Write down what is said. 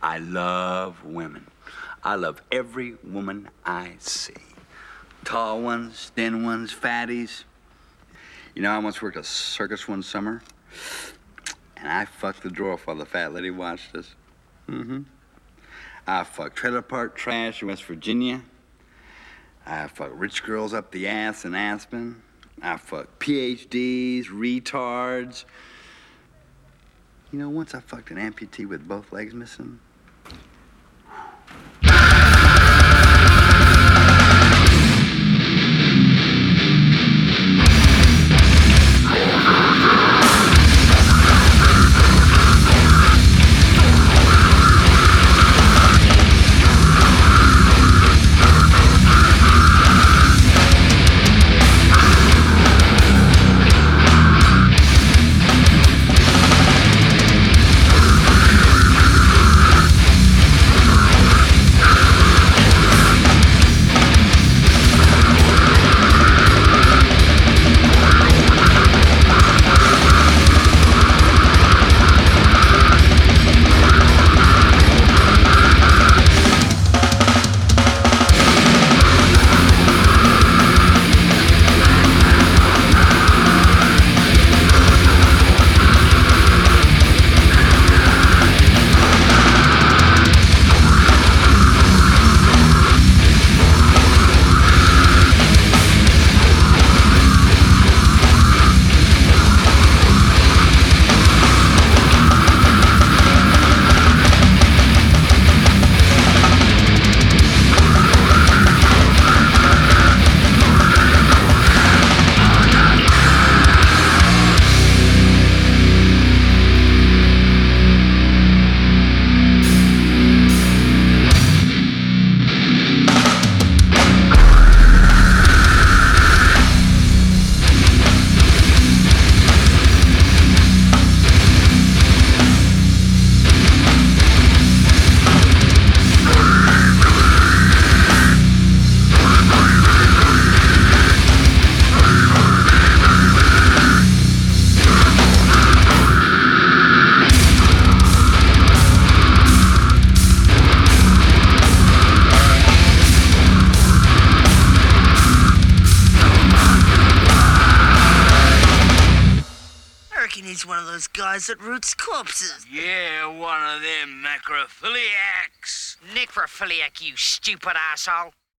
I love women. I love every woman I see. Tall ones, thin ones, fatties. You know, I once worked a circus one summer, and I fucked the dwarf while the fat lady watched us. I fucked trailer park trash in West Virginia. I fucked rich girls up the ass in Aspen. I fucked PhDs, retards. You know, once I fucked an amputee with both legs missing. He's one of those guys that roots corpses. Yeah, one of them macrophiliacs. Necrophiliac, you stupid asshole.